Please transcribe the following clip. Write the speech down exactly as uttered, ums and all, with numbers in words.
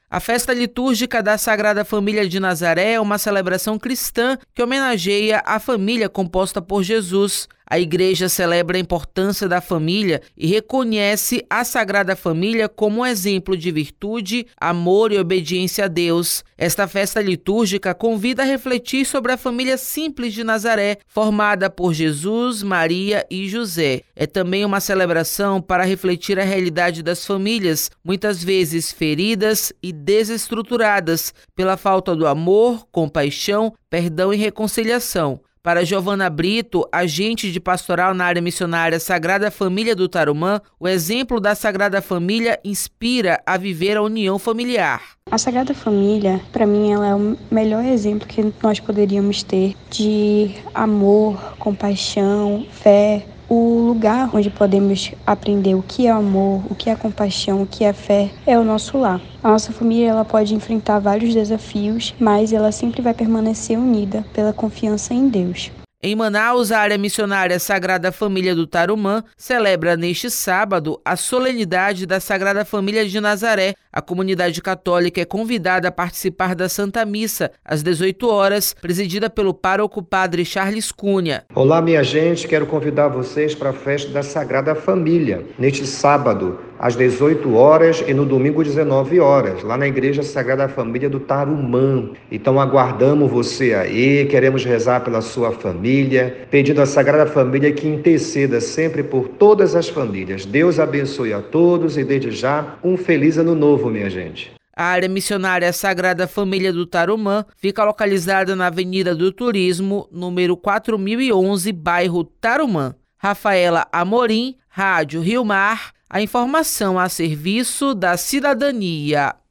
A festa litúrgica da Sagrada Família de Nazaré é uma celebração cristã que homenageia a família composta por Jesus. A Igreja celebra a importância da família e reconhece a Sagrada Família como um exemplo de virtude, amor e obediência a Deus. Esta festa litúrgica convida a refletir sobre a família simples de Nazaré, formada por Jesus, Maria e José. É também uma celebração para refletir a realidade das famílias, muitas vezes feridas e desestruturadas pela falta do amor, compaixão, perdão e reconciliação. Para Giovana Brito, agente de pastoral na área missionária Sagrada Família do Tarumã, o exemplo da Sagrada Família inspira a viver a união familiar. A Sagrada Família, para mim, ela é o melhor exemplo que nós poderíamos ter de amor, compaixão, fé. O lugar onde podemos aprender o que é amor, o que é compaixão, o que é fé, é o nosso lar. A nossa família ela pode enfrentar vários desafios, mas ela sempre vai permanecer unida pela confiança em Deus. Em Manaus, a área missionária Sagrada Família do Tarumã celebra neste sábado a solenidade da Sagrada Família de Nazaré. A comunidade católica é convidada a participar da Santa Missa, às dezoito horas, presidida pelo pároco Padre Charles Cunha. Olá, minha gente, quero convidar vocês para a festa da Sagrada Família, neste sábado, às dezoito horas e no domingo, dezenove horas, lá na Igreja Sagrada Família do Tarumã. Então, aguardamos você aí, queremos rezar pela sua família, pedindo à Sagrada Família que interceda sempre por todas as famílias. Deus abençoe a todos e, desde já, um feliz ano novo, minha gente. A área missionária Sagrada Família do Tarumã fica localizada na Avenida do Turismo, número quatro mil e onze, bairro Tarumã. Rafaela Amorim, Rádio Rio Mar, a informação a serviço da cidadania.